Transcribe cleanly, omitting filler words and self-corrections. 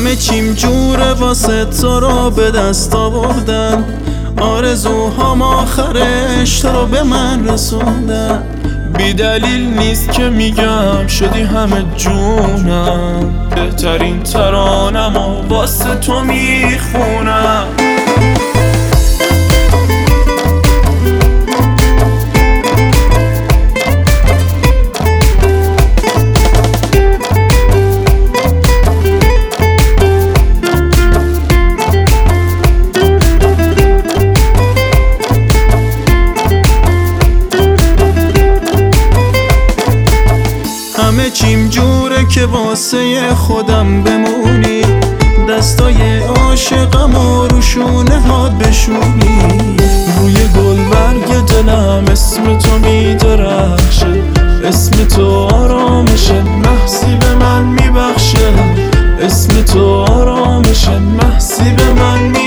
همه چیم جوره واسه تو رو به دست آوردن، آرزوهام آخرش تو رو به من رسوندن. بی دلیل نیست که میگم شدی همه جونم، بهترین ترانم و واسه تو میخونم. همه چیم جوره که واسه خودم بمونی، دستای عاشقم و روشونه هات بشونی. روی گلبرگ دلم اسم تو میدرخشه، اسم تو آرامشه، محضی به من میبخشه. اسم تو آرامشه، محضی به من میبخشه.